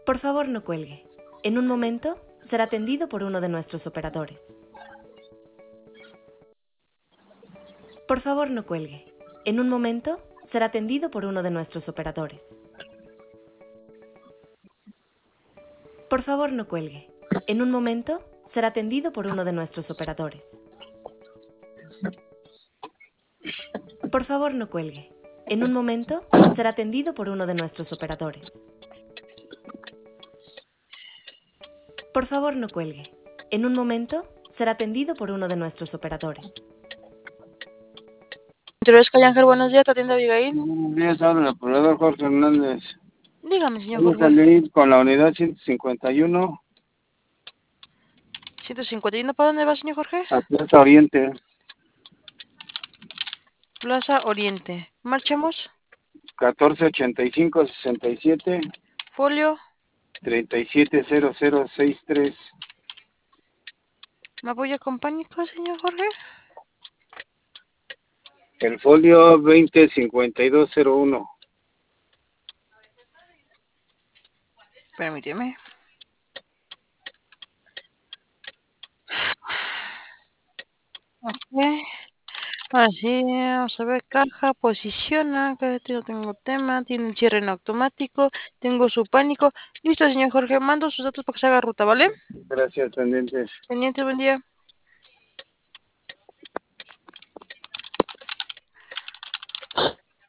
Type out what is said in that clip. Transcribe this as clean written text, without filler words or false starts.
Por favor, no cuelgue. En un momento será atendido por uno de nuestros operadores. Por favor, no cuelgue. En un momento será atendido por uno de nuestros operadores. Por favor, no cuelgue. En un momento será atendido por uno de nuestros operadores. Por favor, no cuelgue. En un momento será atendido por uno de nuestros operadores. Por favor, no cuelgue. En un momento será atendido por uno de nuestros operadores. Interiores Calle Ángel, buenos días, te atiende Abigail. Buenos días, habla el operador Jorge Hernández. Dígame, señor Voy a Jorge. salir con la unidad 151 151, ¿para dónde va, señor Jorge? a Plaza Oriente, Plaza Oriente. Marchamos. 1485-67, Folio. 370063. ¿Me apoya con pánico, señor Jorge? El folio 205201. Permíteme. Ok. Ahora sí, vamos a ver, caja, posiciona, que no tengo tema, tiene un cierre en automático, tengo su pánico. Listo, señor Jorge, mando sus datos para que se haga ruta, ¿vale? Gracias, pendientes. Pendiente, buen día.